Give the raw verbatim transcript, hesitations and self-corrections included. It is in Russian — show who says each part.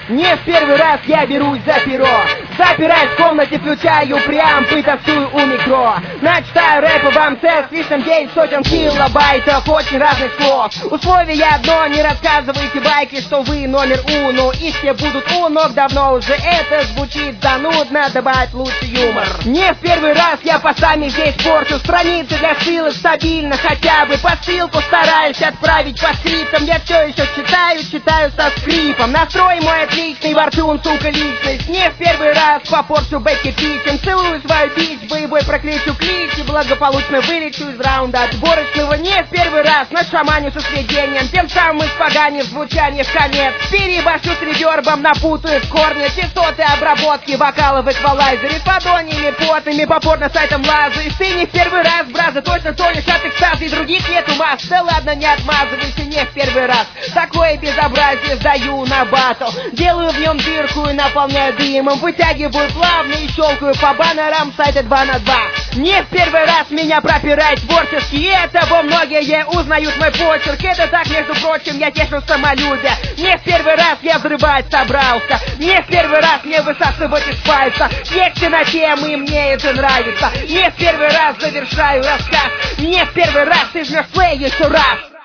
Speaker 1: Не в первый раз я берусь за перо. Запираюсь в комнате, включаю преампы, тасую у микро. Начитаю рэпа вам текст, лишь девять сотен килобайтов очень разных слов. Условие одно, не рассказывайте байки, что вы номер уно. И все будут у ног, давно уже это звучит занудно, добавить лучше юмор. Не в первый раз я постами здесь порчу страницы для ссылок стабильно, хотя бы по ссылку стараюсь отправить по скриптам. Я все еще читаю, читаю со скрипом. Настрой мой отличный, во рту он, сука, личность. Не в первый раз попорчу Бекки Питчем. Целую свою бич, боевой прокричу клич и благополучно вылечу из раунда отборочного. Не в первый раз нашаманю со сведением, тем самым испоганив звучание в конец. Перебашу с ревербом, напутаю в корне частоты обработки вокала в эквалайзере. С ладонями потными попорно сайтом лазаешь. Ты не в первый раз, браза, точно тонешь от экстаза, и других нету масс. Да ладно, не отмазывайся, не в первый раз. Такое безобразие сдаю на батл. Делаю в нем дырку и наполняю дымом. Вытягиваю плавно и щелкаю по баннерам сайта два на два. Не в первый раз меня пропирает творчески, и этого многие узнают мой почерк. Это так, между прочим, я тешу самолюбие. Не в первый раз я взрывать собрался. Не в первый раз мне высасывать из пальца тексты на темы, и мне это нравится. Не в первый раз завершаю рассказ. Не в первый раз ты жмешь плей еще раз.